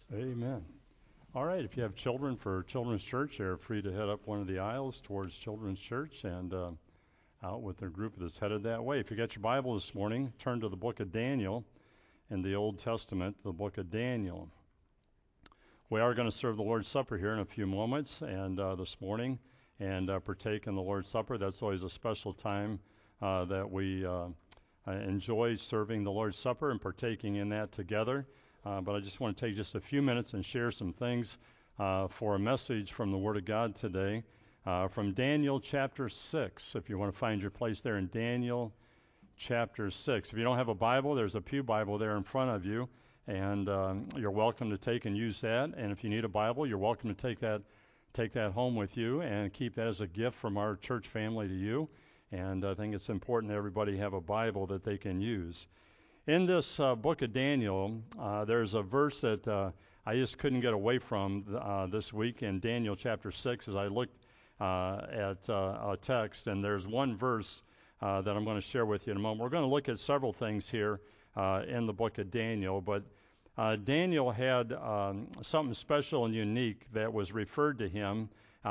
Amen. All right, if you have children for Children's Church, they're free to head up one of the aisles towards Children's Church and out with their group that's headed that way. If you got your Bible this morning, turn to the book of Daniel in the Old Testament, the book of Daniel. We are going to serve the Lord's Supper here in a few moments and this morning and partake in the Lord's Supper. That's always a special time that we enjoy serving the Lord's Supper and partaking in that together. But I just want to take just a few minutes and share some things for a message from the Word of God today from Daniel chapter 6. If you want to find your place there in Daniel chapter 6. If you don't have a Bible, there's a pew Bible there in front of you, and you're welcome to take and use that. And if you need a Bible, you're welcome to take that home with you and keep that as a gift from our church family to you. And I think it's important that everybody have a Bible that they can use. In this book of Daniel, there's a verse that I just couldn't get away from this week in Daniel chapter 6 as I looked at a text, and there's one verse that I'm going to share with you in a moment. We're going to look at several things here in the book of Daniel, but Daniel had something special and unique that was referred to him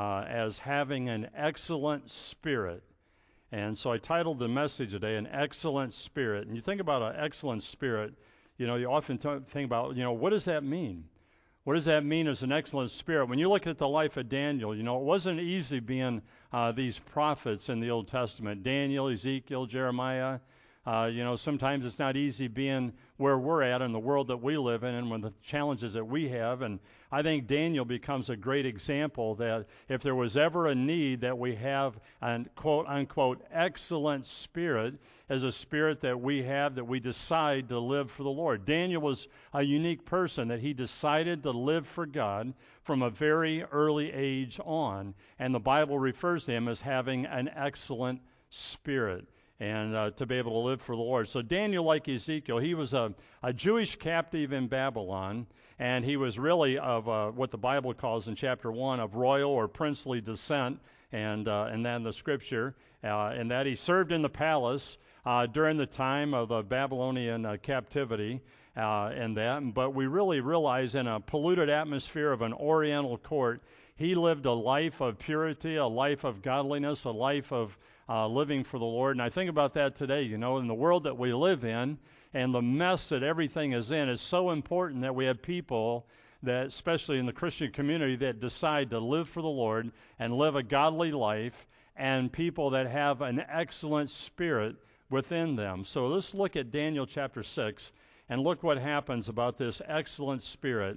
as having an excellent spirit. And so I titled the message today, An Excellent Spirit. And you think about an excellent spirit, you often think about, what does that mean? What does that mean as an excellent spirit? When you look at the life of Daniel, it wasn't easy being these prophets in the Old Testament. Daniel, Ezekiel, Jeremiah. Sometimes it's not easy being where we're at in the world that we live in and with the challenges that we have. And I think Daniel becomes a great example that if there was ever a need that we have an quote-unquote excellent spirit, as a spirit that we have that we decide to live for the Lord. Daniel was a unique person that he decided to live for God from a very early age on. And the Bible refers to him as having an excellent spirit. And to be able to live for the Lord. So Daniel, like Ezekiel, he was a Jewish captive in Babylon, and he was really of what the Bible calls in chapter 1 of royal or princely descent, and then the scripture, and that he served in the palace during the time of Babylonian captivity, and that. But we really realize in a polluted atmosphere of an Oriental court, he lived a life of purity, a life of godliness, a life of living for the Lord. And I think about that today, in the world that we live in and the mess that everything is in, it's so important that we have people that, especially in the Christian community, that decide to live for the Lord and live a godly life, and people that have an excellent spirit within them. So let's look at Daniel chapter 6 and look what happens about this excellent spirit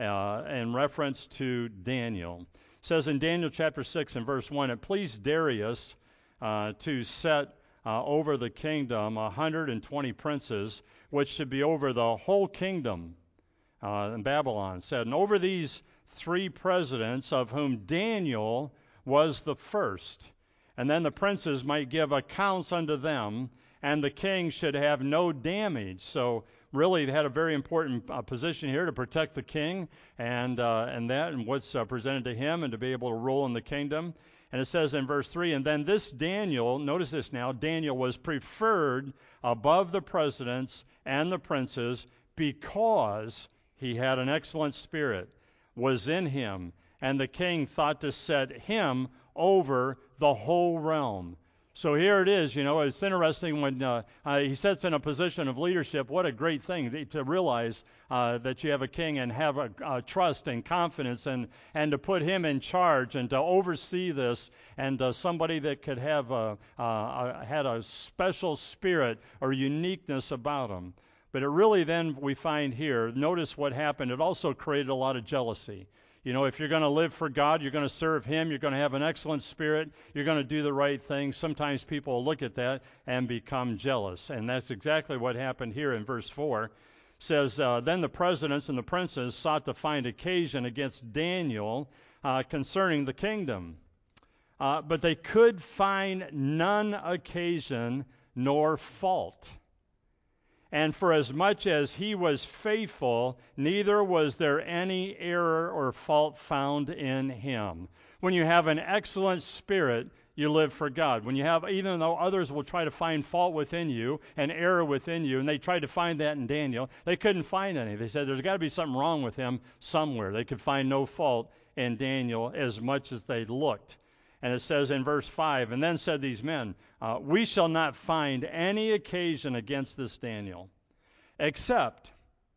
in reference to Daniel. It says in Daniel chapter 6 and verse 1, it pleased Darius to set over the kingdom 120 princes, which should be over the whole kingdom in Babylon. Said, and over these 3 presidents, of whom Daniel was the first. And then the princes might give accounts unto them, and the king should have no damage. So really, they had a very important position here to protect the king and what's presented to him, and to be able to rule in the kingdom. And it says in verse 3, and then this Daniel, notice this now, Daniel was preferred above the presidents and the princes because he had an excellent spirit, was in him, and the king thought to set him over the whole realm. So here it is, it's interesting when he sets in a position of leadership. What a great thing to realize that you have a king and have a trust and confidence and to put him in charge and to oversee this, and somebody that could have had a special spirit or uniqueness about him. But it really then we find here, notice what happened. It also created a lot of jealousy. If you're going to live for God, you're going to serve Him, you're going to have an excellent spirit, you're going to do the right thing. Sometimes people will look at that and become jealous. And that's exactly what happened here in verse 4. It says, then the presidents and the princes sought to find occasion against Daniel concerning the kingdom. But they could find none occasion nor fault. And for as much as he was faithful, neither was there any error or fault found in him. When you have an excellent spirit, you live for God. When you have, even though others will try to find fault within you and error within you, and they tried to find that in Daniel, they couldn't find any. They said there's got to be something wrong with him somewhere. They could find no fault in Daniel as much as they looked. And it says in verse 5, and then said these men, we shall not find any occasion against this Daniel, except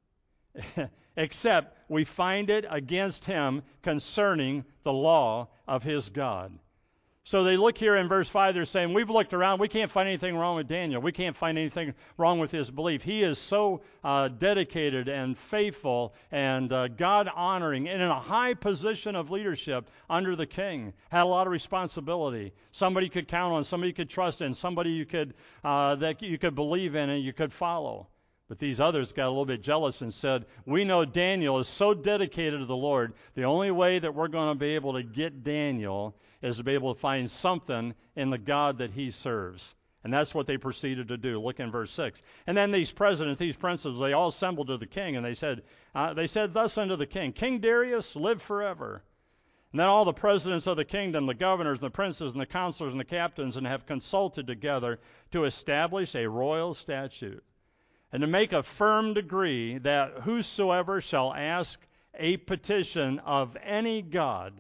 we find it against him concerning the law of his God. So they look here in verse 5, they're saying, we've looked around, we can't find anything wrong with Daniel. We can't find anything wrong with his belief. He is so dedicated and faithful and God-honoring and in a high position of leadership under the king. Had a lot of responsibility. Somebody you could count on, somebody you could trust in, somebody you could that you could believe in and you could follow. But these others got a little bit jealous and said, we know Daniel is so dedicated to the Lord, the only way that we're going to be able to get Daniel is to be able to find something in the God that he serves. And that's what they proceeded to do. Look in verse 6. And then these presidents, these princes, they all assembled to the king, and they said thus unto the king, King Darius, live forever. And then all the presidents of the kingdom, the governors, and the princes, and the counselors, and the captains, and have consulted together to establish a royal statute, and to make a firm decree that whosoever shall ask a petition of any god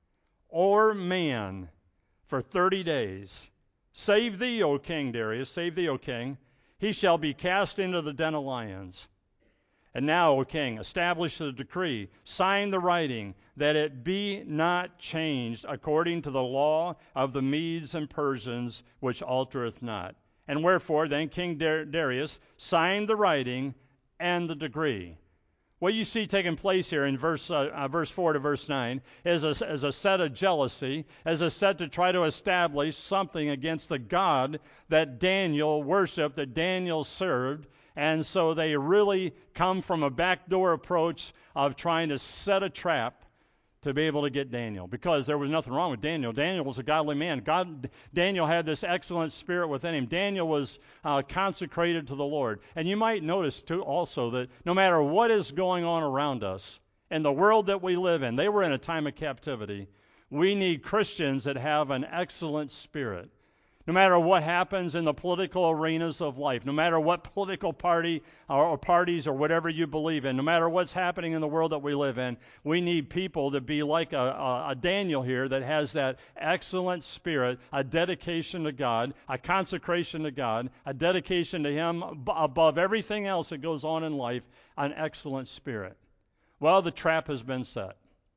or man for 30 days, save thee, O King Darius, save thee, O king, he shall be cast into the den of lions. And now, O king, establish the decree, sign the writing, that it be not changed according to the law of the Medes and Persians, which altereth not. And wherefore then King Darius signed the writing and the decree. What you see taking place here in verse 4 to verse 9 is a set of jealousy, as a set to try to establish something against the God that Daniel worshiped, that Daniel served. And so they really come from a backdoor approach of trying to set a trap to be able to get Daniel, because there was nothing wrong with Daniel. Daniel was a godly man. Daniel had this excellent spirit within him. Daniel was consecrated to the Lord. And you might notice, too, also that no matter what is going on around us, in the world that we live in, they were in a time of captivity. We need Christians that have an excellent spirit. No matter what happens in the political arenas of life, no matter what political party or parties or whatever you believe in, no matter what's happening in the world that we live in, we need people to be like a Daniel here that has that excellent spirit, a dedication to God, a consecration to God, a dedication to Him above everything else that goes on in life, an excellent spirit. Well, the trap has been set.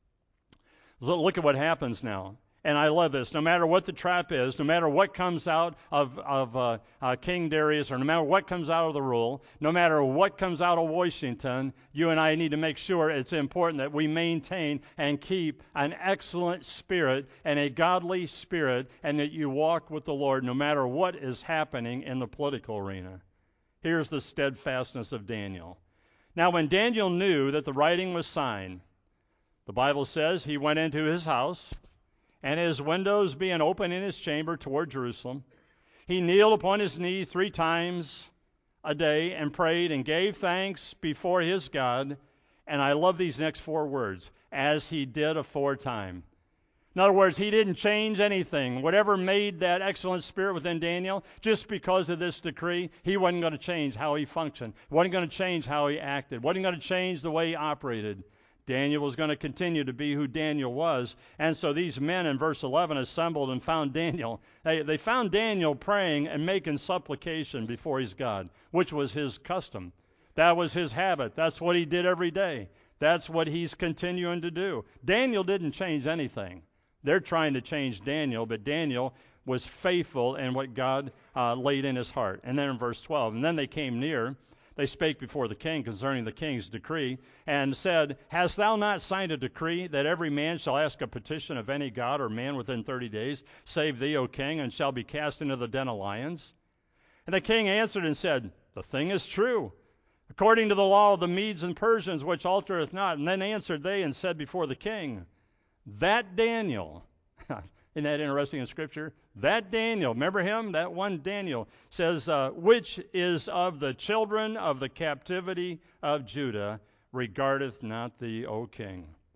Look at what happens now. And I love this. No matter what the trap is, no matter what comes out of King Darius, or no matter what comes out of the rule, no matter what comes out of Washington, you and I need to make sure it's important that we maintain and keep an excellent spirit and a godly spirit, and that you walk with the Lord no matter what is happening in the political arena. Here's the steadfastness of Daniel. Now, when Daniel knew that the writing was signed, the Bible says he went into his house, and his windows being open in his chamber toward Jerusalem, he kneeled upon his knee 3 times a day and prayed and gave thanks before his God. And I love these next 4 words, as he did aforetime. In other words, he didn't change anything. Whatever made that excellent spirit within Daniel, just because of this decree, he wasn't going to change how he functioned. Wasn't going to change how he acted. Wasn't going to change the way he operated. Daniel was going to continue to be who Daniel was. And so these men in verse 11 assembled and found Daniel. They found Daniel praying and making supplication before his God, which was his custom. That was his habit. That's what he did every day. That's what he's continuing to do. Daniel didn't change anything. They're trying to change Daniel, but Daniel was faithful in what God laid in his heart. And then in verse 12, and then they came near. They spake before the king concerning the king's decree, and said, Hast thou not signed a decree that every man shall ask a petition of any god or man within 30 days, save thee, O king, and shall be cast into the den of lions? And the king answered and said, The thing is true, according to the law of the Medes and Persians, which altereth not. And then answered they and said before the king, That Daniel, isn't that interesting in Scripture? That Daniel, remember him? That one Daniel says, which is of the children of the captivity of Judah, regardeth not thee, O king.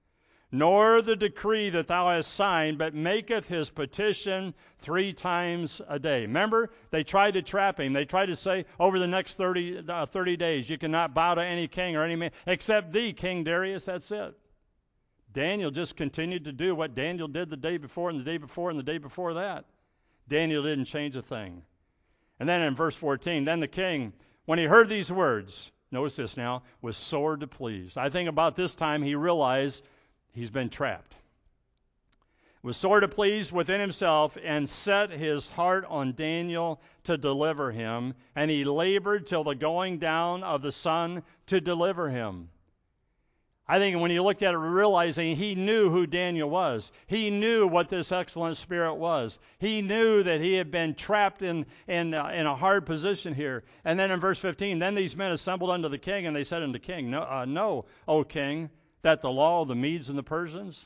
nor the decree that thou hast signed, but maketh his petition 3 times a day. Remember, they tried to trap him. They tried to say, over the next 30 days, you cannot bow to any king or any man except thee, King Darius. That's it. Daniel just continued to do what Daniel did the day before and the day before and the day before that. Daniel didn't change a thing. And then in verse 14, then the king, when he heard these words, notice this now, was sore displeased. I think about this time he realized he's been trapped. Was sore displeased within himself and set his heart on Daniel to deliver him. And he labored till the going down of the sun to deliver him. I think when you looked at it, realizing he knew who Daniel was. He knew what this excellent spirit was. He knew that he had been trapped in a hard position here. And then in verse 15, then these men assembled unto the king, and they said unto the king, Know, O king, that the law of the Medes and the Persians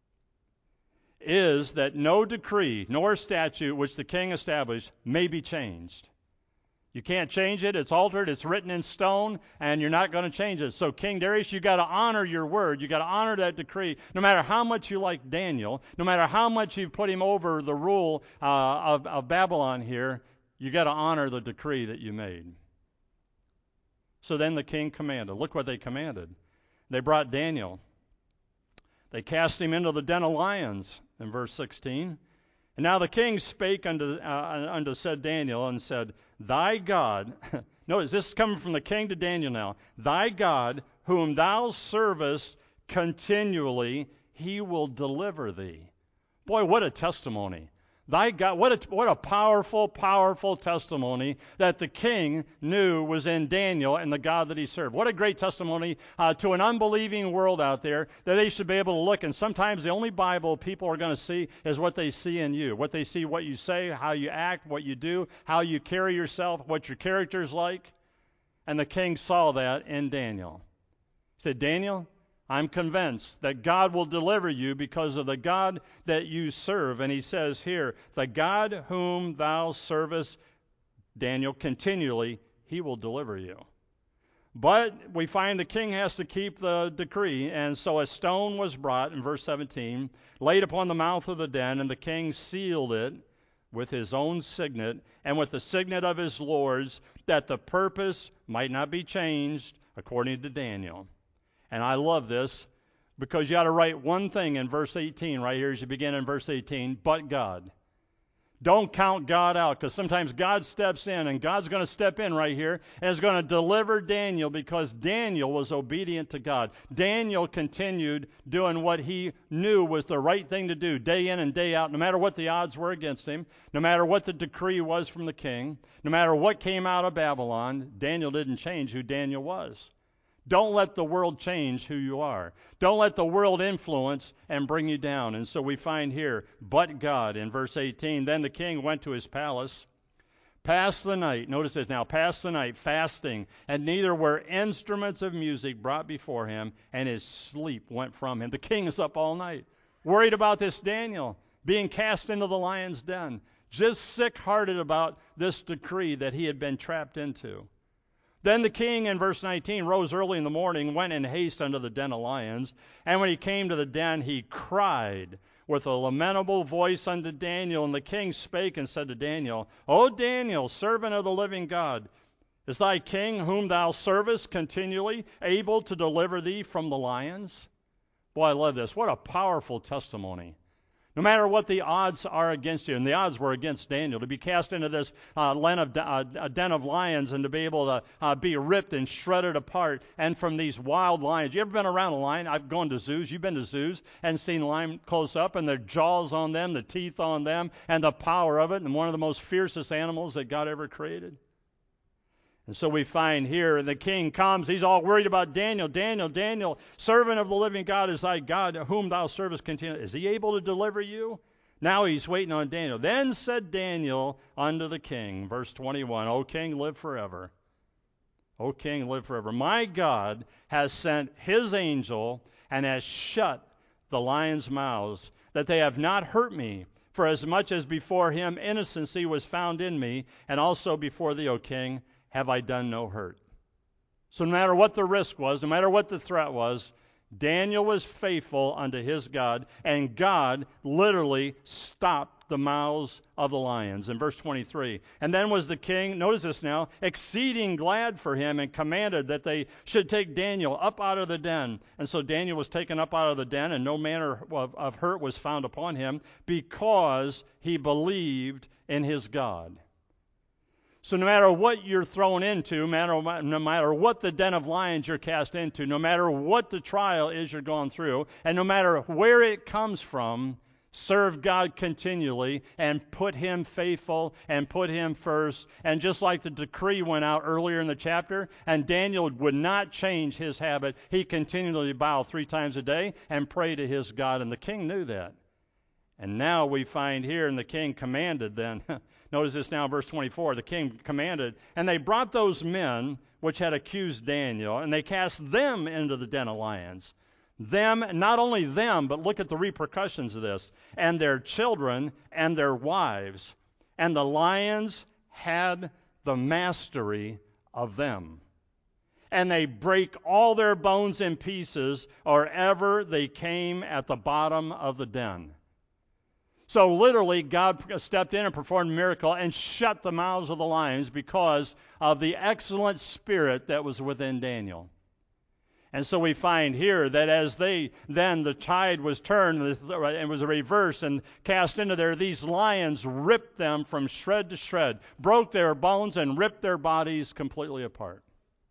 is that no decree nor statute which the king established may be changed. You can't change it. It's altered. It's written in stone, and you're not going to change it. So, King Darius, you got to honor your word. You got to honor that decree. No matter how much you like Daniel, no matter how much you've put him over the rule of Babylon here, you got to honor the decree that you made. So then the king commanded. Look what they commanded. They brought Daniel. They cast him into the den of lions in verse 16. And now the king spake unto said Daniel and said, Thy God, notice this is coming from the king to Daniel now, Thy God, whom thou servest continually, he will deliver thee. Boy, what a testimony. Thy God, what a powerful, powerful testimony that the king knew was in Daniel and the God that he served. What a great testimony to an unbelieving world out there that they should be able to look. And sometimes the only Bible people are going to see is what they see in you. What they see, what you say, how you act, what you do, how you carry yourself, what your character is like. And the king saw that in Daniel. He said, Daniel, I'm convinced that God will deliver you because of the God that you serve. And he says here, the God whom thou servest, Daniel, continually, he will deliver you. But we find the king has to keep the decree. And so a stone was brought, in verse 17, laid upon the mouth of the den, and the king sealed it with his own signet and with the signet of his lords, that the purpose might not be changed according to Daniel. And I love this because you ought to write one thing in verse 18 right here as you begin in verse 18, but God. Don't count God out, because sometimes God steps in, and God's going to step in right here and is going to deliver Daniel because Daniel was obedient to God. Daniel continued doing what he knew was the right thing to do day in and day out, no matter what the odds were against him, no matter what the decree was from the king, no matter what came out of Babylon. Daniel didn't change who Daniel was. Don't let the world change who you are. Don't let the world influence and bring you down. And so we find here, but God, in verse 18, then the king went to his palace, passed the night, notice this now, passed the night fasting, and neither were instruments of music brought before him, and his sleep went from him. The king is up all night, worried about this Daniel being cast into the lion's den, just sick-hearted about this decree that he had been trapped into. Then the king, in verse 19, rose early in the morning, went in haste unto the den of lions. And when he came to the den, he cried with a lamentable voice unto Daniel. And the king spake and said to Daniel, O Daniel, servant of the living God, is thy king, whom thou servest continually, able to deliver thee from the lions? Boy, I love this. What a powerful testimony. No matter what the odds are against you, and the odds were against Daniel, to be cast into this den of lions and to be able to be ripped and shredded apart, and from these wild lions. You ever been around a lion? I've gone to zoos. You've been to zoos and seen lion close up, and their jaws on them, the teeth on them, and the power of it, and one of the most fiercest animals that God ever created. And so we find here, and the king comes, he's all worried about Daniel. Daniel, servant of the living God is thy God, whom thou servest continually. Is he able to deliver you? Now he's waiting on Daniel. Then said Daniel unto the king, verse 21, O king, live forever. O king, live forever. My God has sent his angel and has shut the lions' mouths, that they have not hurt me. For as much as before him innocency was found in me, and also before thee, O king, have I done no hurt. So no matter what the risk was, no matter what the threat was, Daniel was faithful unto his God, and God literally stopped the mouths of the lions. In verse 23, and then was the king, notice this now, exceeding glad for him, and commanded that they should take Daniel up out of the den. And so Daniel was taken up out of the den, and no manner of hurt was found upon him, because he believed in his God. So no matter what you're thrown into, no matter what the den of lions you're cast into, no matter what the trial is you're going through, and no matter where it comes from, serve God continually and put Him faithful and put Him first. And just like the decree went out earlier in the chapter, and Daniel would not change his habit, he continually bowed 3 times a day and prayed to his God, and the king knew that. And now we find here, and the king commanded then, notice this now, verse 24, the king commanded, and they brought those men which had accused Daniel, and they cast them into the den of lions. Them, not only them, but look at the repercussions of this, and their children and their wives. And the lions had the mastery of them. And they break all their bones in pieces, or ever they came at the bottom of the den. So literally, God stepped in and performed a miracle and shut the mouths of the lions because of the excellent spirit that was within Daniel. And so we find here that as the tide was turned, and was reversed and cast into there, these lions ripped them from shred to shred, broke their bones and ripped their bodies completely apart.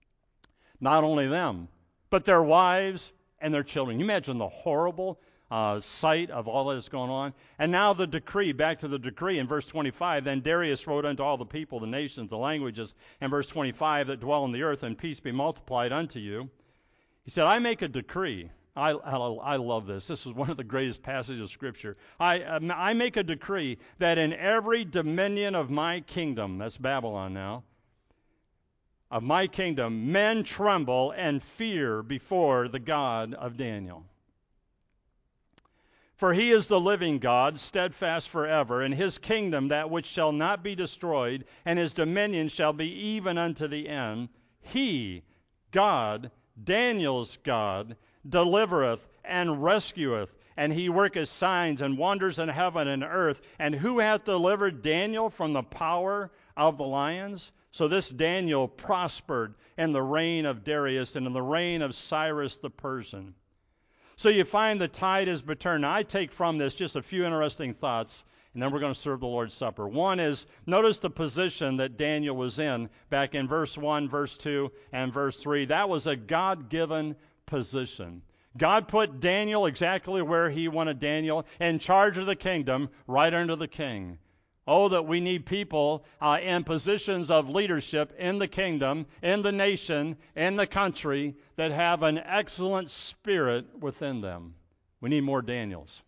Not only them, but their wives and their children. You imagine the horrible sight of all that is going on. And now the decree, back to the decree in verse 25, then Darius wrote unto all the people, the nations, the languages, and verse 25, that dwell on the earth, and peace be multiplied unto you. He said, I make a decree. I love this. This is one of the greatest passages of Scripture. I make a decree that in every dominion of my kingdom, that's Babylon now, of my kingdom, men tremble and fear before the God of Daniel. For he is the living God, steadfast forever, and his kingdom that which shall not be destroyed, and his dominion shall be even unto the end. He, God, Daniel's God, delivereth and rescueth, and he worketh signs and wonders in heaven and earth. And who hath delivered Daniel from the power of the lions? So this Daniel prospered in the reign of Darius and in the reign of Cyrus the Persian. So you find the tide is turned. Now I take from this just a few interesting thoughts, and then we're going to serve the Lord's Supper. One is, notice the position that Daniel was in back in verse 1, verse 2, and verse 3. That was a God-given position. God put Daniel exactly where he wanted Daniel, in charge of the kingdom, right under the king. Oh, that we need people in positions of leadership in the kingdom, in the nation, in the country, that have an excellent spirit within them. We need more Daniels.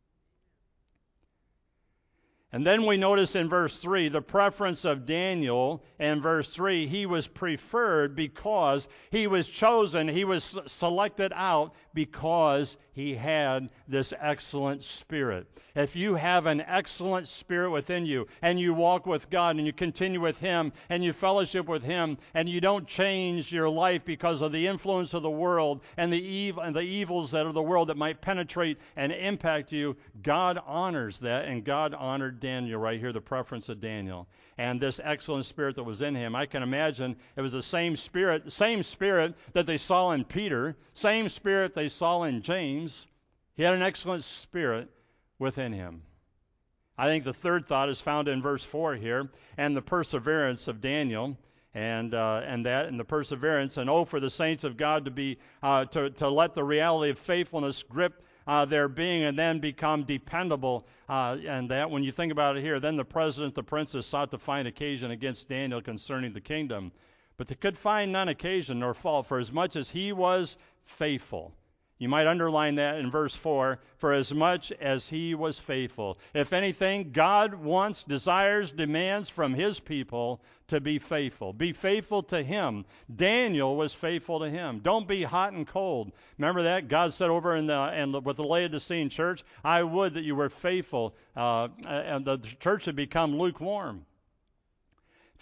And then we notice in verse 3 the preference of Daniel. In verse 3, he was preferred because he was chosen, he was selected out because he had this excellent spirit. If you have an excellent spirit within you, and you walk with God, and you continue with Him, and you fellowship with Him, and you don't change your life because of the influence of the world and the evils that are the world that might penetrate and impact you, God honors that, and God honored Daniel right here, the preference of Daniel. And this excellent spirit that was in him, I can imagine it was the same spirit that they saw in Peter, same spirit they saw in James. He had an excellent spirit within him. I think the third thought is found in verse 4 here, and the perseverance of Daniel, and the perseverance, and for the saints of God to be to let the reality of faithfulness grip their being and then become dependable. And that when you think about it here, then the president, the princes sought to find occasion against Daniel concerning the kingdom. But they could find none occasion nor fault, for as much as he was faithful. You might underline that in verse 4, for as much as he was faithful. If anything, God wants, desires, demands from his people to be faithful. Be faithful to him. Daniel was faithful to him. Don't be hot and cold. Remember that? God said over with the Laodicean church, I would that you were faithful, and the church had become lukewarm.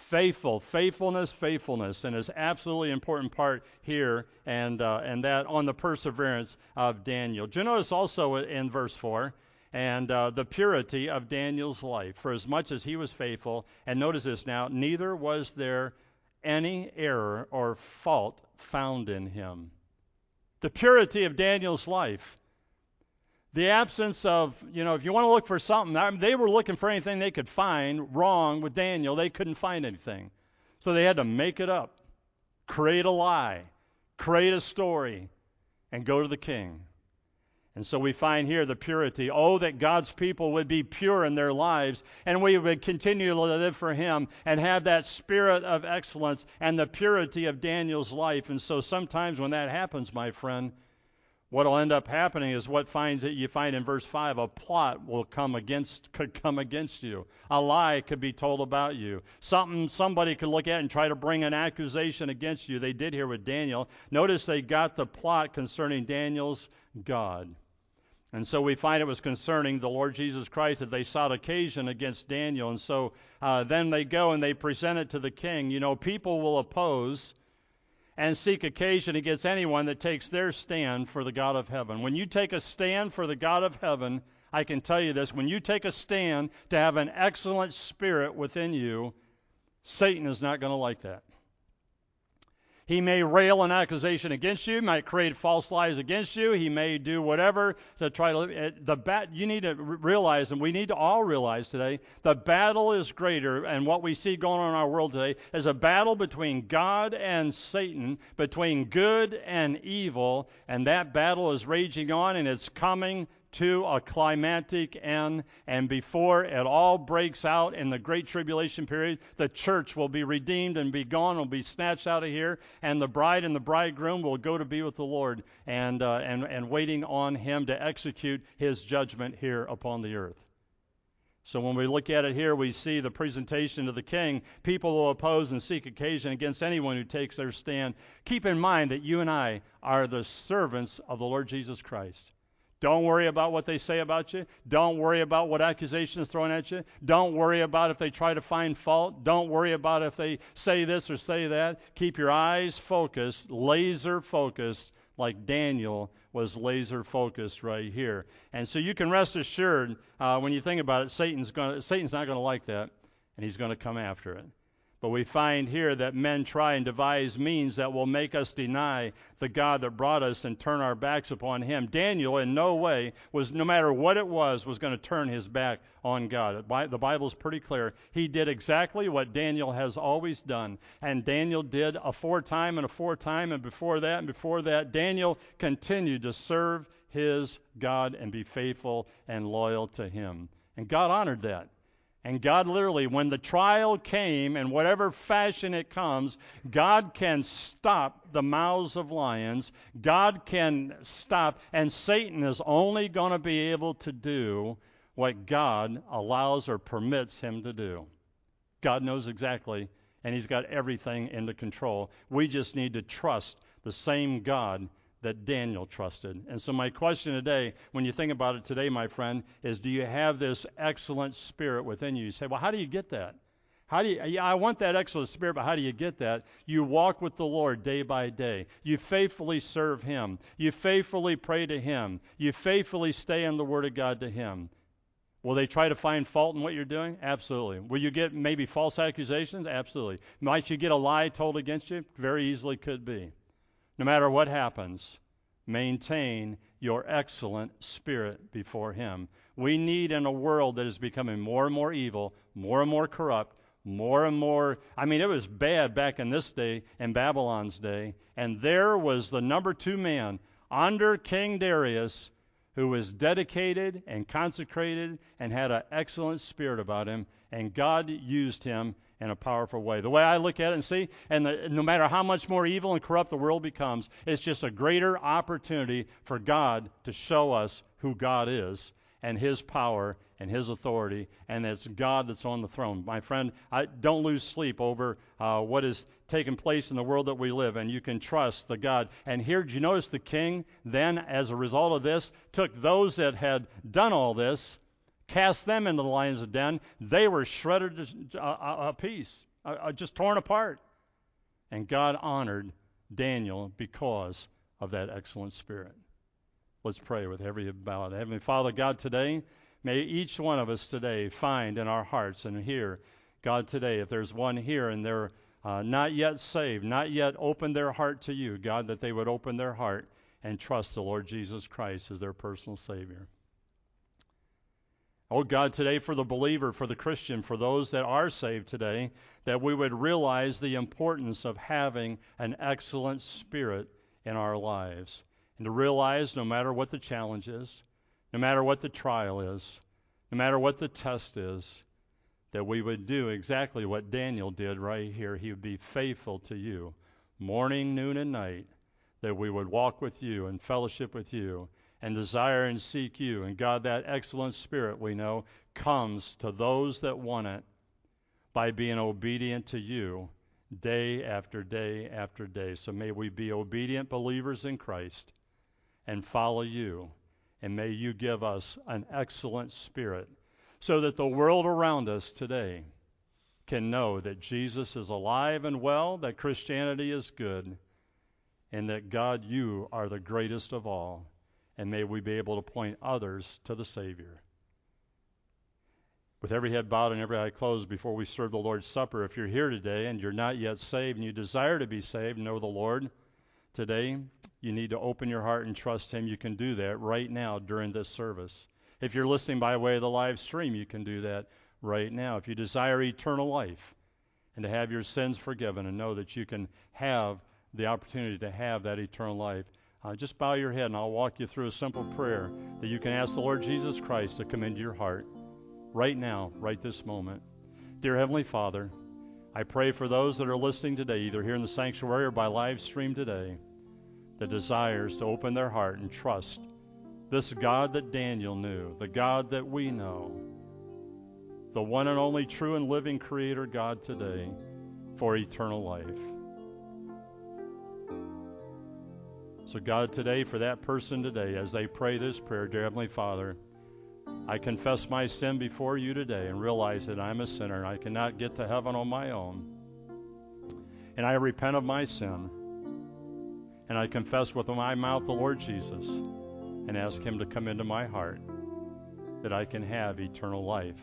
Faithfulness, and is absolutely important part here, and that on the perseverance of Daniel. Do you notice also in verse 4, and the purity of Daniel's life, for as much as he was faithful, and notice this now, neither was there any error or fault found in him. The purity of Daniel's life. The absence of, if you want to look for something, they were looking for anything they could find wrong with Daniel. They couldn't find anything. So they had to make it up, create a lie, create a story, and go to the king. And so we find here the purity. Oh, that God's people would be pure in their lives, and we would continue to live for Him and have that spirit of excellence and the purity of Daniel's life. And so sometimes when that happens, my friend, what will end up happening is you find in verse 5, a plot could come against you. A lie could be told about you. Somebody could look at and try to bring an accusation against you. They did here with Daniel. Notice they got the plot concerning Daniel's God. And so we find it was concerning the Lord Jesus Christ that they sought occasion against Daniel. And so then they go and they present it to the king. People will oppose and seek occasion against anyone that takes their stand for the God of heaven. When you take a stand for the God of heaven, I can tell you this, when you take a stand to have an excellent spirit within you, Satan is not going to like that. He may rail an accusation against you, might create false lies against you, he may do whatever to try to you need to realize, and we need to all realize today, the battle is greater, and what we see going on in our world today is a battle between God and Satan, between good and evil, and that battle is raging on, and it's coming to a climactic end, and before it all breaks out in the great tribulation period, the church will be redeemed and be gone, will be snatched out of here, and the bride and the bridegroom will go to be with the Lord and waiting on Him to execute His judgment here upon the earth. So when we look at it here, we see the presentation to the king. People will oppose and seek occasion against anyone who takes their stand. Keep in mind that you and I are the servants of the Lord Jesus Christ. Don't worry about what they say about you. Don't worry about what accusation is thrown at you. Don't worry about if they try to find fault. Don't worry about if they say this or say that. Keep your eyes focused, laser focused, like Daniel was laser focused right here. And so you can rest assured, when you think about it, Satan's not going to like that, and he's going to come after it. But we find here that men try and devise means that will make us deny the God that brought us and turn our backs upon Him. Daniel in no way no matter what it was going to turn his back on God. The Bible is pretty clear. He did exactly what Daniel has always done. And Daniel did aforetime and aforetime, and before that, Daniel continued to serve his God and be faithful and loyal to Him. And God honored that. And God literally, when the trial came, in whatever fashion it comes, God can stop the mouths of lions. God can stop, and Satan is only going to be able to do what God allows or permits him to do. God knows exactly, and He's got everything under control. We just need to trust the same God that Daniel trusted. And so my question today, when you think about it today, my friend, is do you have this excellent spirit within you? You say, well, how do you get that? I want that excellent spirit, but how do you get that? You walk with the Lord day by day. You faithfully serve Him. You faithfully pray to Him. You faithfully stay in the Word of God to Him. Will they try to find fault in what you're doing? Absolutely. Will you get maybe false accusations? Absolutely. Might you get a lie told against you? Very easily could be. No matter what happens, maintain your excellent spirit before Him. We need, in a world that is becoming more and more evil, more and more corrupt, more and more, it was bad back in this day, in Babylon's day, and there was the number 2 man under King Darius who was dedicated and consecrated and had an excellent spirit about him, and God used him in a powerful way. The way I look at it and see, no matter how much more evil and corrupt the world becomes, it's just a greater opportunity for God to show us who God is and His power and His authority, and it's God that's on the throne. My friend, don't lose sleep over what is taking place in the world that we live, and you can trust the God. And here, did you notice the king then, as a result of this, took those that had done all this, cast them into the lions' den. They were shredded a piece. just torn apart. And God honored Daniel because of that excellent spirit. Let's pray with every head bowed. Heavenly Father, God, today, may each one of us today find in our hearts and here, God, today, if there's one here and they're not yet saved, not yet opened their heart to you, God, that they would open their heart and trust the Lord Jesus Christ as their personal Savior. Oh God, today for the believer, for the Christian, for those that are saved today, that we would realize the importance of having an excellent spirit in our lives. And to realize no matter what the challenge is, no matter what the trial is, no matter what the test is, that we would do exactly what Daniel did right here. He would be faithful to you, morning, noon, and night, that we would walk with you and fellowship with you and desire and seek you. And God, that excellent spirit, we know, comes to those that want it by being obedient to you day after day after day. So may we be obedient believers in Christ and follow you. And may you give us an excellent spirit so that the world around us today can know that Jesus is alive and well, that Christianity is good, and that, God, you are the greatest of all. And may we be able to point others to the Savior. With every head bowed and every eye closed before we serve the Lord's Supper, if you're here today and you're not yet saved and you desire to be saved, know the Lord, today you need to open your heart and trust Him. You can do that right now during this service. If you're listening by way of the live stream, you can do that right now. If you desire eternal life and to have your sins forgiven and know that you can have the opportunity to have that eternal life, just bow your head and I'll walk you through a simple prayer that you can ask the Lord Jesus Christ to come into your heart right now, right this moment. Dear Heavenly Father, I pray for those that are listening today, either here in the sanctuary or by live stream today, the desires to open their heart and trust this God that Daniel knew, the God that we know, the one and only true and living Creator God today for eternal life. So God, today, for that person today, as they pray this prayer, dear Heavenly Father, I confess my sin before you today and realize that I'm a sinner and I cannot get to heaven on my own. And I repent of my sin. And I confess with my mouth the Lord Jesus and ask Him to come into my heart that I can have eternal life.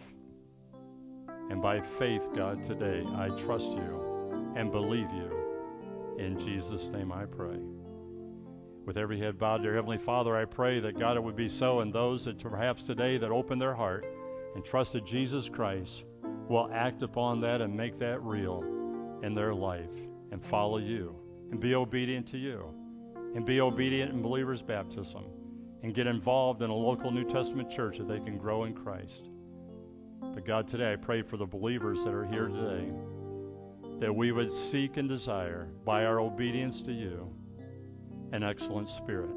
And by faith, God, today, I trust you and believe you. In Jesus' name I pray. With every head bowed, dear Heavenly Father, I pray that, God, it would be so, and those that perhaps today that open their heart and trusted Jesus Christ will act upon that and make that real in their life and follow you and be obedient to you and be obedient in believers' baptism and get involved in a local New Testament church that they can grow in Christ. But God, today I pray for the believers that are here today that we would seek and desire by our obedience to you an excellent spirit.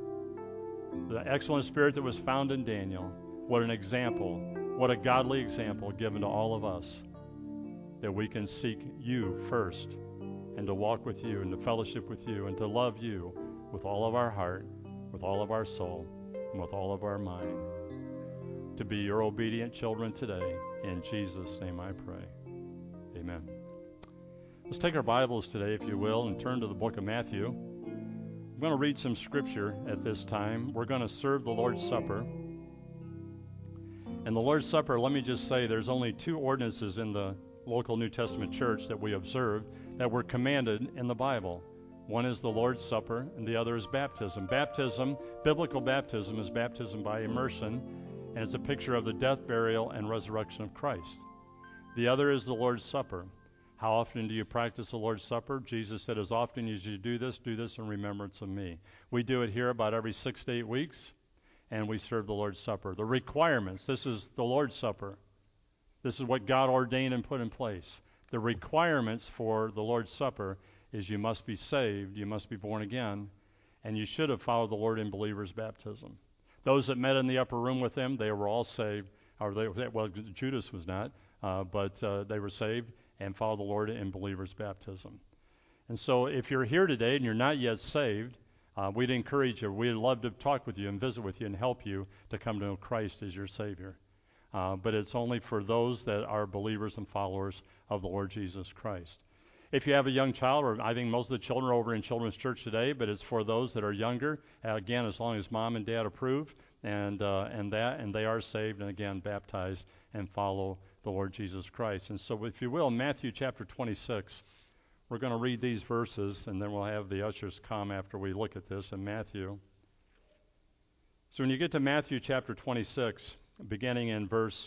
The excellent spirit that was found in Daniel. What an example, what a godly example given to all of us, that we can seek you first and to walk with you and to fellowship with you and to love you with all of our heart, with all of our soul, and with all of our mind. To be your obedient children today. In Jesus' name I pray. Amen. Let's take our Bibles today, if you will, and turn to the book of Matthew. I'm going to read some scripture at this time. We're going to serve the Lord's Supper. And the Lord's Supper, let me just say, there's only two ordinances in the local New Testament church that we observe that were commanded in the Bible. One is the Lord's Supper, and the other is baptism. Baptism, biblical baptism, is baptism by immersion, and it's a picture of the death, burial, and resurrection of Christ. The other is the Lord's Supper. How often do you practice the Lord's Supper? Jesus said, as often as you do this in remembrance of me. We do it here about every 6 to 8 weeks, and we serve the Lord's Supper. The requirements, this is the Lord's Supper. This is what God ordained and put in place. The requirements for the Lord's Supper is you must be saved, you must be born again, and you should have followed the Lord in believers' baptism. Those that met in the upper room with him, they were all saved. Well, Judas was not, but they were saved and followed the Lord in believers' baptism. And so if you're here today and you're not yet saved, we'd encourage you. We'd love to talk with you and visit with you and help you to come to know Christ as your Savior. but it's only for those that are believers and followers of the Lord Jesus Christ. If you have a young child, or I think most of the children are over in Children's Church today, but it's for those that are younger, again, as long as mom and dad approve, and they are saved, and again, baptized and follow the Lord Jesus Christ. And so, if you will, Matthew chapter 26, we're going to read these verses, and then we'll have the ushers come after we look at this in Matthew. So when you get to Matthew chapter 26, beginning in verse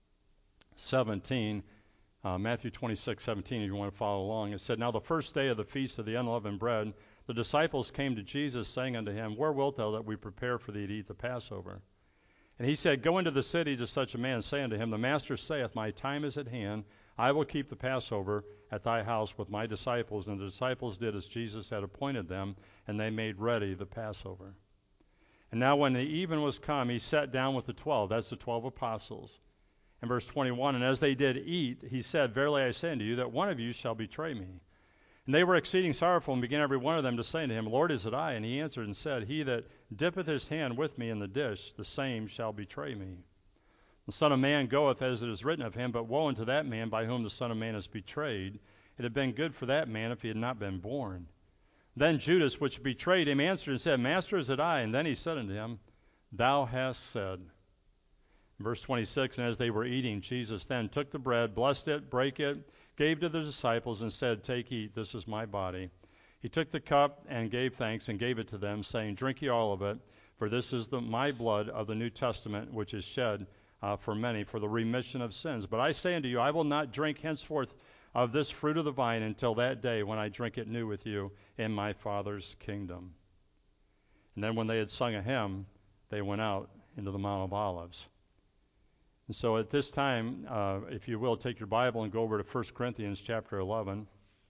17, Matthew 26:17, if you want to follow along, it said, "Now the first day of the feast of the unleavened bread, the disciples came to Jesus, saying unto him, Where wilt thou that we prepare for thee to eat the Passover? And he said, Go into the city to such a man, and say unto him, The Master saith, My time is at hand. I will keep the Passover at thy house with my disciples. And the disciples did as Jesus had appointed them, and they made ready the Passover. And now when the even was come, he sat down with the 12. That's the 12 apostles. In verse 21, And as they did eat, he said, Verily I say unto you, that one of you shall betray me. And they were exceeding sorrowful, and began every one of them to say unto him, Lord, is it I? And he answered and said, He that dippeth his hand with me in the dish, the same shall betray me. The Son of Man goeth as it is written of him, but woe unto that man by whom the Son of Man is betrayed. It had been good for that man if he had not been born. Then Judas, which betrayed him, answered and said, Master, is it I? And then he said unto him, Thou hast said. Verse 26, And as they were eating, Jesus then took the bread, blessed it, brake it, gave to the disciples, and said, Take, eat, this is my body. He took the cup and gave thanks and gave it to them, saying, Drink ye all of it, for this is my blood of the New Testament, which is shed for many for the remission of sins. But I say unto you, I will not drink henceforth of this fruit of the vine until that day when I drink it new with you in my Father's kingdom. And then when they had sung a hymn, they went out into the Mount of Olives. And so at this time, if you will, take your Bible and go over to 1 Corinthians chapter 11.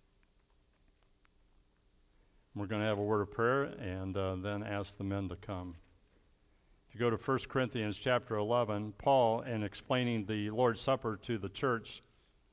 We're going to have a word of prayer and then ask the men to come. If you go to 1 Corinthians chapter 11, Paul, in explaining the Lord's Supper to the church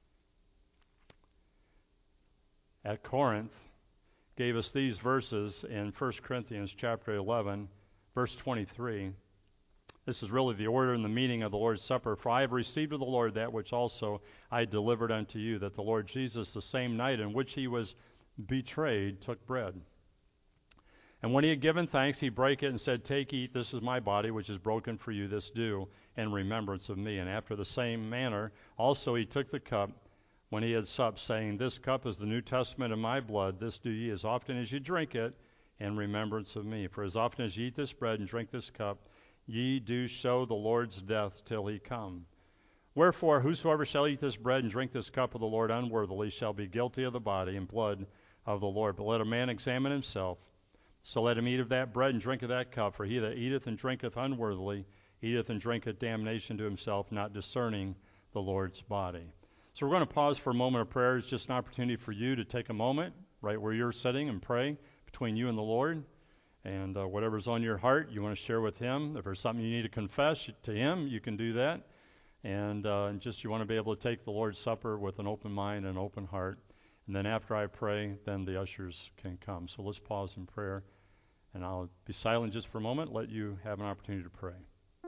at Corinth, gave us these verses in 1 Corinthians chapter 11, verse 23. This is really the order and the meaning of the Lord's Supper. For I have received of the Lord that which also I delivered unto you, that the Lord Jesus, the same night in which he was betrayed, took bread. And when he had given thanks, he brake it and said, Take, eat, this is my body, which is broken for you. This do in remembrance of me. And after the same manner also he took the cup when he had supped, saying, This cup is the New Testament in my blood. This do ye as often as you drink it in remembrance of me. For as often as ye eat this bread and drink this cup, ye do show the Lord's death till he come. Wherefore, whosoever shall eat this bread and drink this cup of the Lord unworthily shall be guilty of the body and blood of the Lord. But let a man examine himself. So let him eat of that bread and drink of that cup. For he that eateth and drinketh unworthily eateth and drinketh damnation to himself, not discerning the Lord's body. So we're going to pause for a moment of prayer. It's just an opportunity for you to take a moment right where you're sitting and pray between you and the Lord. And whatever's on your heart, you want to share with him. If there's something you need to confess to him, you can do that. And just you want to be able to take the Lord's Supper with an open mind and an open heart. And then after I pray, then the ushers can come. So let's pause in prayer. And I'll be silent just for a moment, let you have an opportunity to pray.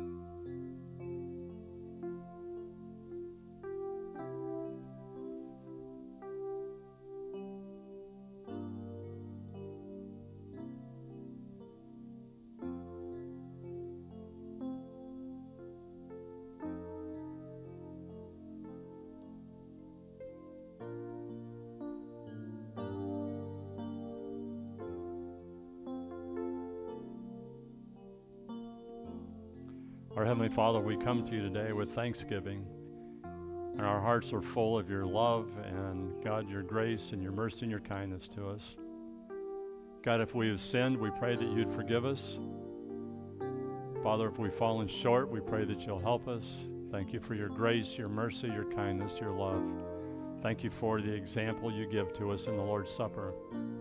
Our Heavenly Father, we come to you today with thanksgiving, and our hearts are full of your love and, God, your grace and your mercy and your kindness to us. God, if we have sinned, we pray that you'd forgive us. Father, if we've fallen short, we pray that you'll help us. Thank you for your grace, your mercy, your kindness, your love. Thank you for the example you give to us in the Lord's Supper.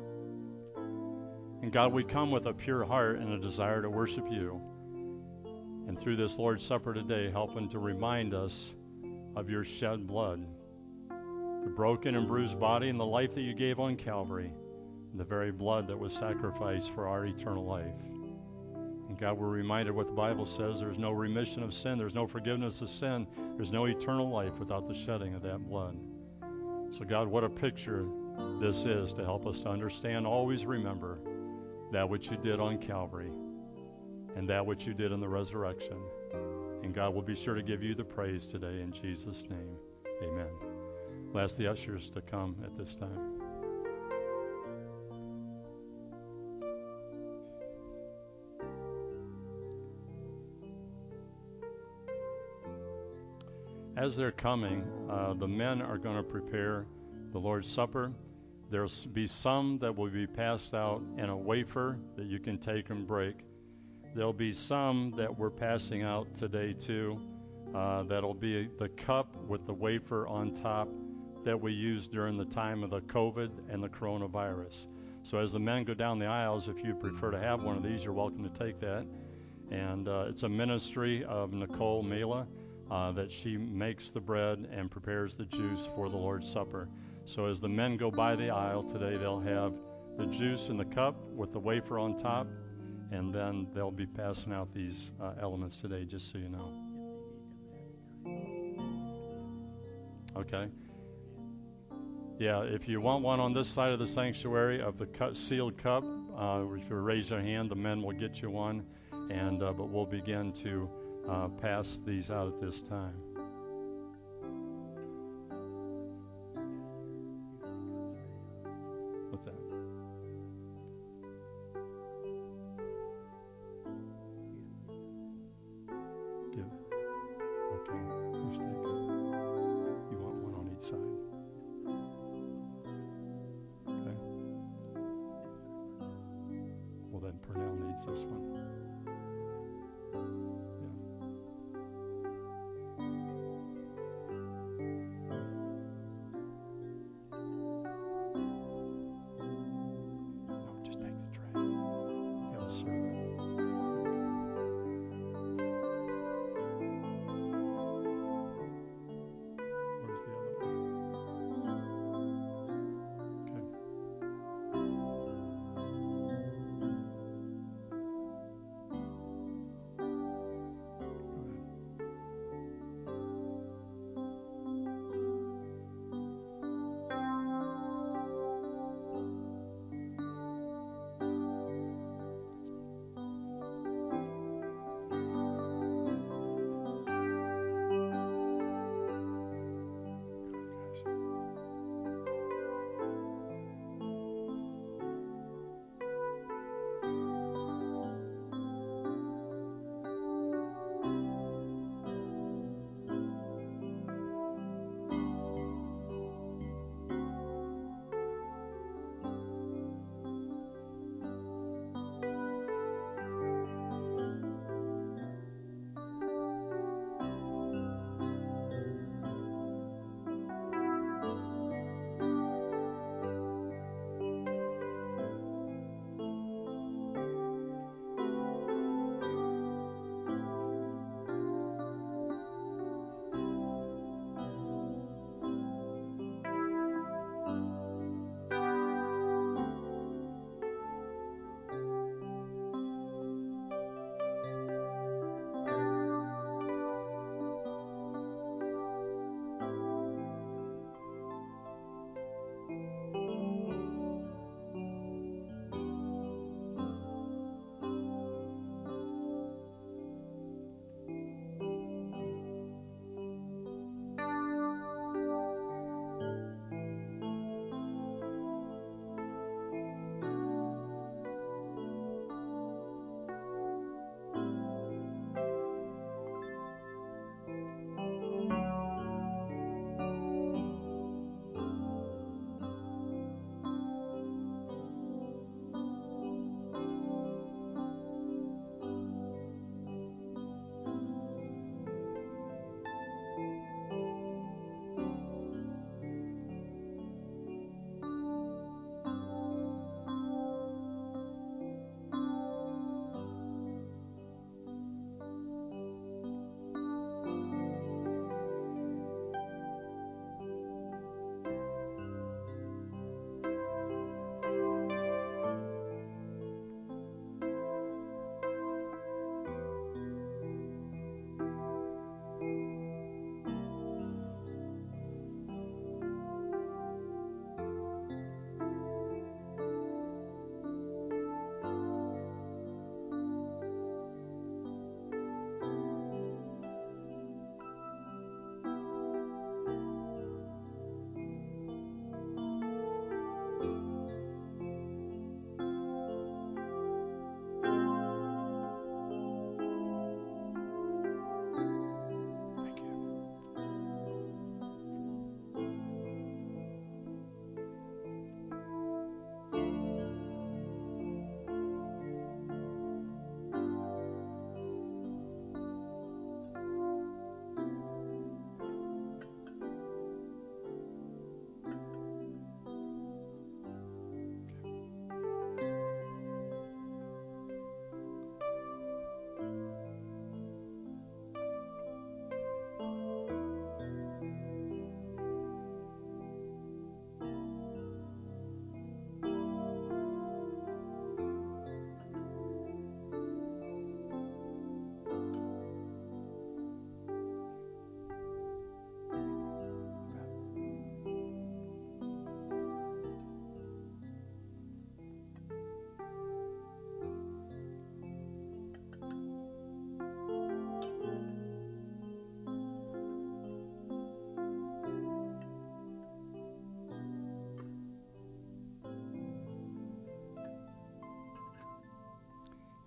And God, we come with a pure heart and a desire to worship you. And through this Lord's Supper today, helping to remind us of your shed blood, the broken and bruised body and the life that you gave on Calvary, and the very blood that was sacrificed for our eternal life. And God, we're reminded what the Bible says. There's no remission of sin. There's no forgiveness of sin. There's no eternal life without the shedding of that blood. So, God, what a picture this is to help us to understand. Always remember that which you did on Calvary and that which you did in the resurrection. And God will be sure to give you the praise today in Jesus' name. Amen. We'll ask the ushers to come at this time. As they're coming, the men are going to prepare the Lord's Supper. There'll be some that will be passed out in a wafer that you can take and break. There'll be some that we're passing out today too. That'll be the cup with the wafer on top that we used during the time of the COVID and the coronavirus. So as the men go down the aisles, if you prefer to have one of these, you're welcome to take that. And it's a ministry of Nicole Mela. That she makes the bread and prepares the juice for the Lord's Supper. So as the men go by the aisle today, they'll have the juice in the cup with the wafer on top, and then they'll be passing out these elements today, just so you know. Okay. Yeah, if you want one on this side of the sanctuary of the sealed cup, if you raise your hand, the men will get you one, and but we'll begin to pass these out at this time. What's that? Give. Okay. Who's taking? You want one on each side? Okay. Well, then Purnell needs this one.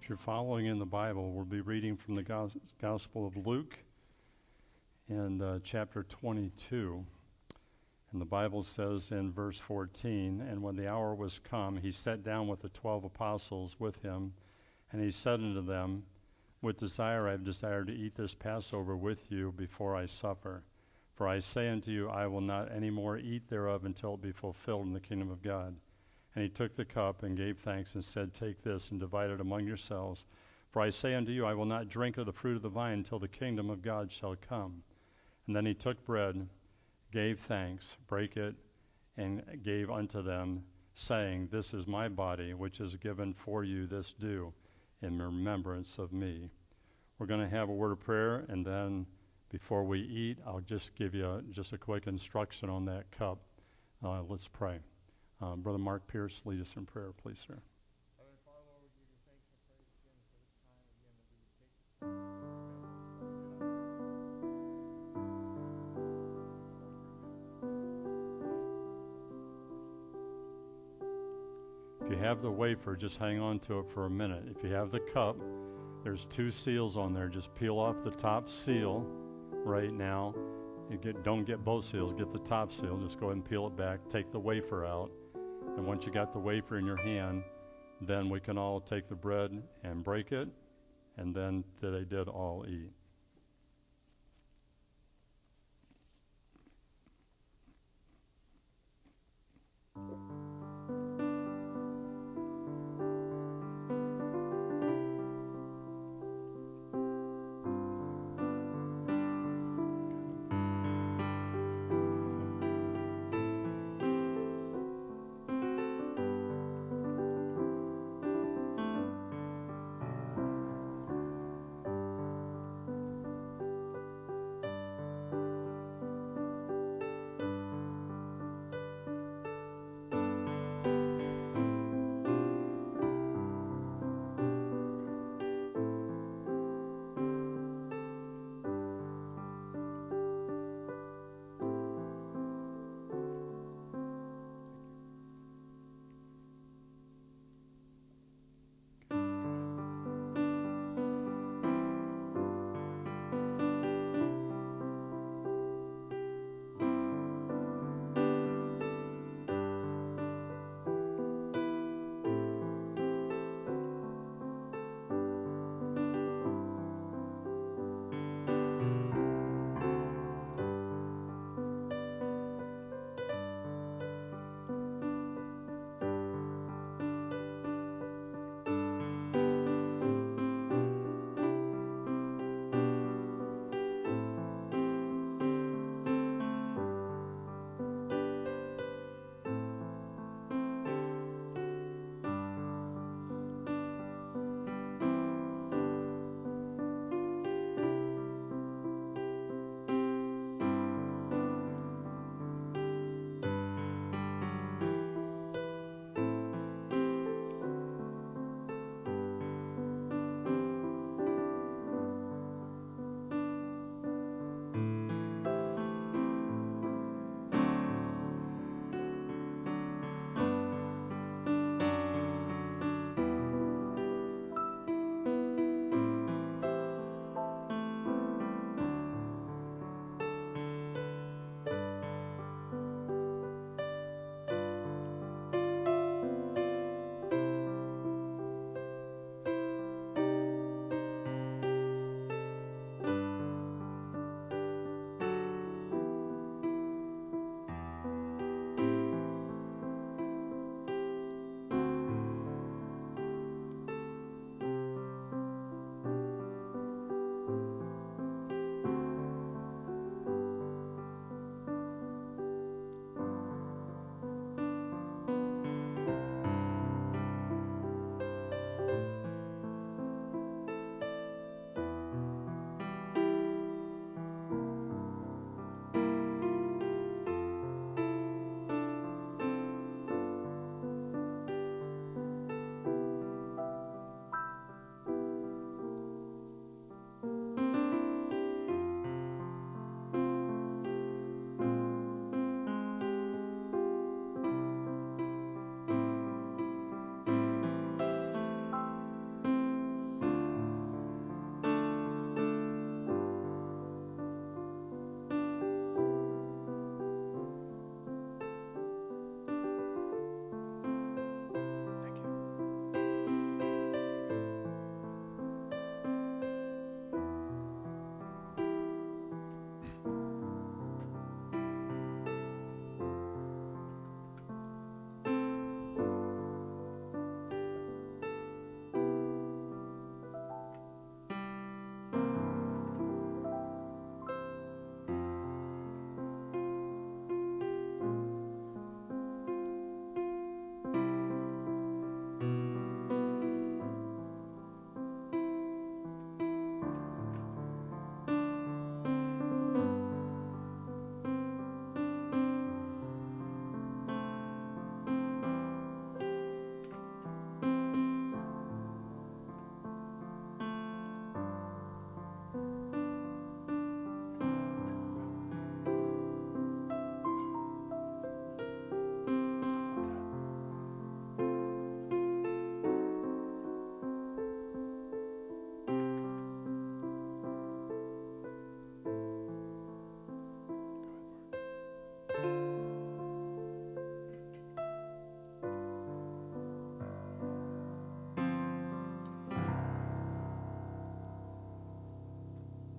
If you're following in the Bible, we'll be reading from the Gospel of Luke and chapter 22. And the Bible says in verse 14, "And when the hour was come, he sat down with the 12 apostles with him, and he said unto them, With desire I have desired to eat this Passover with you before I suffer. For I say unto you, I will not any more eat thereof until it be fulfilled in the kingdom of God. And he took the cup and gave thanks and said, Take this and divide it among yourselves. For I say unto you, I will not drink of the fruit of the vine until the kingdom of God shall come. And then he took bread, gave thanks, brake it, and gave unto them, saying, This is my body, which is given for you. This do in remembrance of me." We're going to have a word of prayer, and then before we eat, I'll just give you just a quick instruction on that cup. Let's pray. Brother Mark Pierce, lead us in prayer, please, sir. Heavenly Father, Lord, we give you thanks and praise again for this time again that we would take this time If you have the wafer, just hang on to it for a minute. If you have the cup, there's 2 seals on there. Just peel off the top seal right now. Don't get both seals. Get the top seal. Just go ahead and peel it back. Take the wafer out. And once you got the wafer in your hand, then we can all take the bread and break it. And then they did all eat.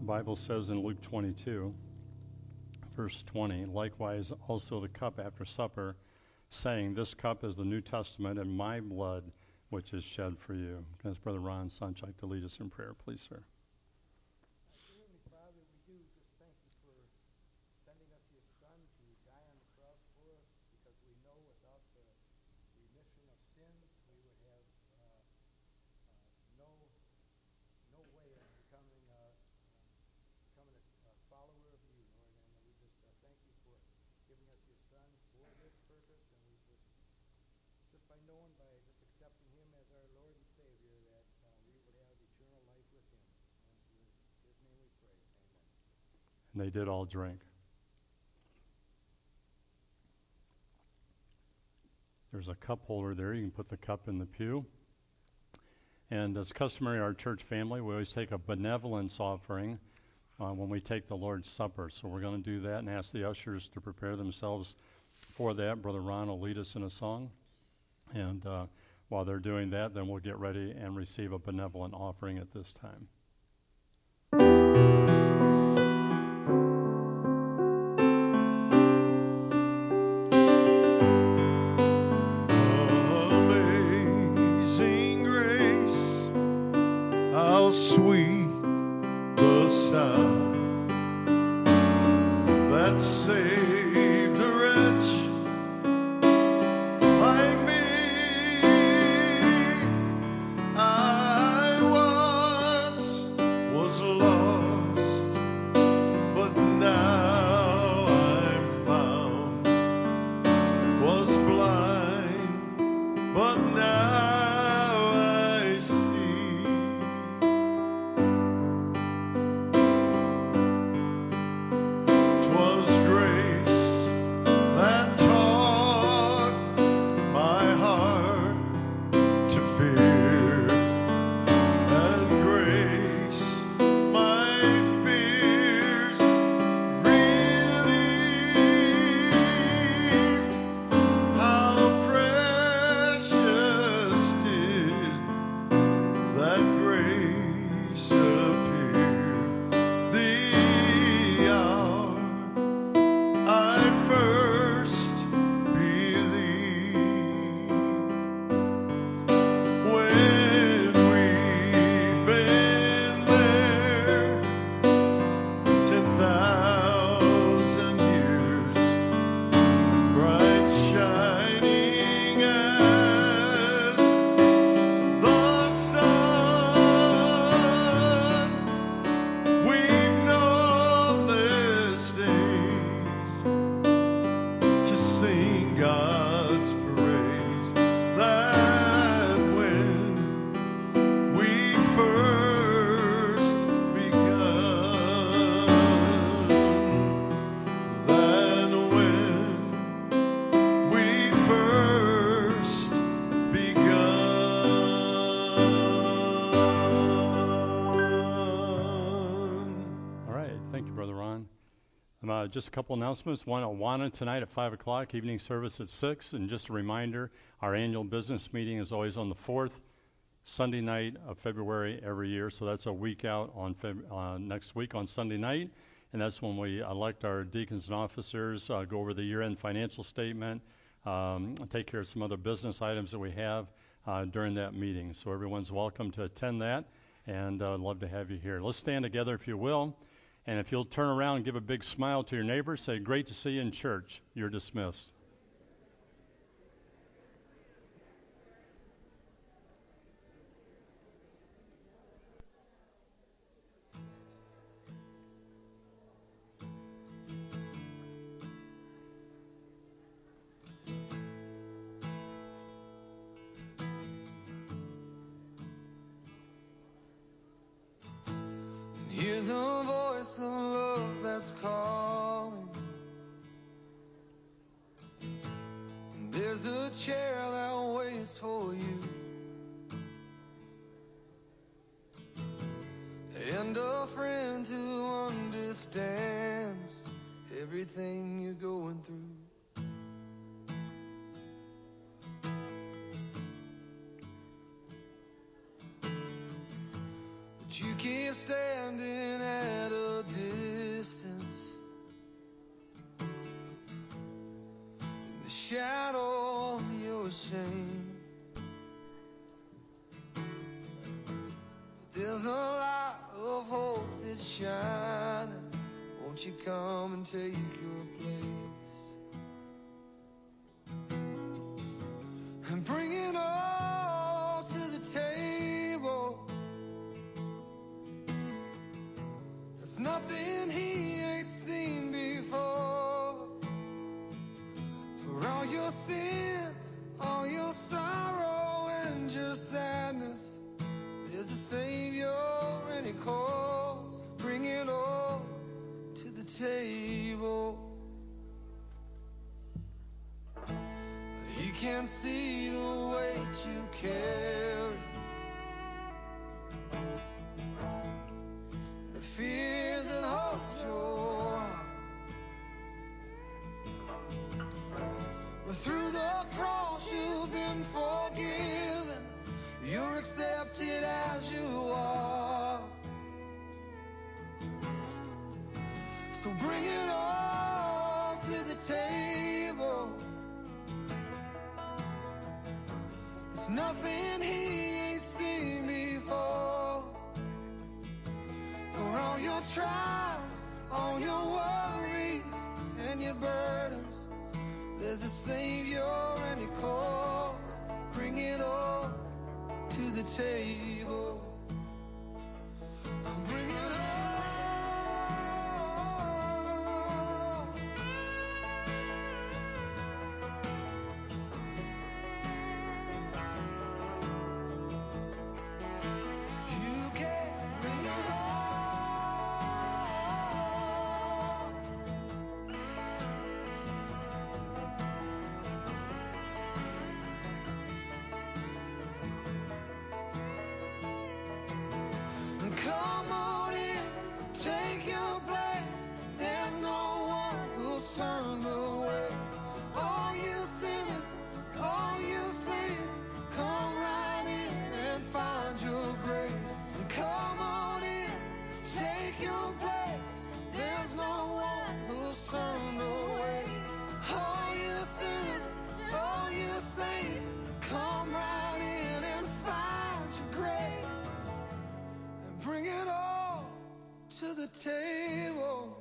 The Bible says in Luke 22, verse 20, likewise also the cup after supper, saying, this cup is the New Testament in my blood, which is shed for you. As Brother Ron Sonchak to lead us in prayer, please, sir. Heavenly Father, we do just thank you for sending us your Son to die on the cross for us, because we know without the remission of sins, we would have no way of becoming a follower of you, Lord. And we just thank you for giving us your Son for this purpose, and we just by knowing, by just accepting him as our Lord and Savior, that we would have eternal life with him. And in his name we pray. Amen. And they did all drink. There's a cup holder there. You can put the cup in the pew. And as customary in our church family, we always take a benevolence offering when we take the Lord's Supper. So we're going to do that and ask the ushers to prepare themselves for that. Brother Ron will lead us in a song. And while they're doing that, then we'll get ready and receive a benevolent offering at this time. Amazing grace, how sweet the sound that saved a wretch like me. I once was lost, but now I'm found. Was blind, but now I see. 'Twas grace that taught my heart to fear, and grace my fears relieved. How precious did that grace appear the hour I first believed. When we've been there 10,000 years, bright shining as the sun, we've numberless days to sing God's praise. That when we first begun, then when we first begun. All right. Thank you, Brother Ron. Just a couple announcements. One at Awana tonight at 5 o'clock, evening service at 6. And just a reminder, our annual business meeting is always on the 4th Sunday night of February every year. So that's a week out on next week on Sunday night. And that's when we elect our deacons and officers, go over the year-end financial statement, take care of some other business items that we have during that meeting. So everyone's welcome to attend that, and I'd love to have you here. Let's stand together if you will. And if you'll turn around and give a big smile to your neighbor, say, great to see you in church. You're dismissed. Hear the voice of love that's calling. There's a chair that waits for you, and a friend who understands everything you're going through. But you keep standing at a and take your place and bring it all to the table. There's nothing he ain't seen before. For all your sin, all your sorrow and your sadness, there's a Savior and he calls, bring it all to the table. He can see the weight you carry, the fears that hold your heart. But through the cross you've been forgiven, you're accepted as you are. So bring it all to the table. It's nothing he ain't seen before. For all your trials, all your worries and your burdens, there's a Savior and he calls, bring it all to the table. Bring it all. You can bring it all. And come on in, take your place. There's no one who's turned away. All you sinners, all you saints, come right in and find your grace. And come on in, take your place. There's no one who's turned away. All you sinners, all you saints, come right in and find your grace. And bring it all to the table.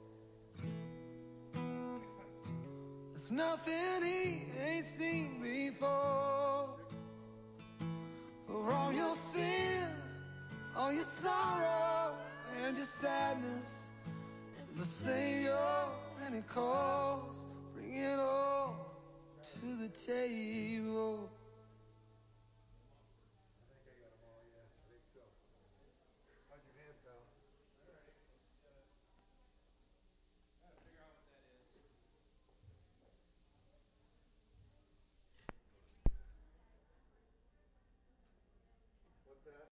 There's nothing he ain't seen before. For all your sin, all your sorrow and your sadness, there's a Savior and he calls, bring it all to the table.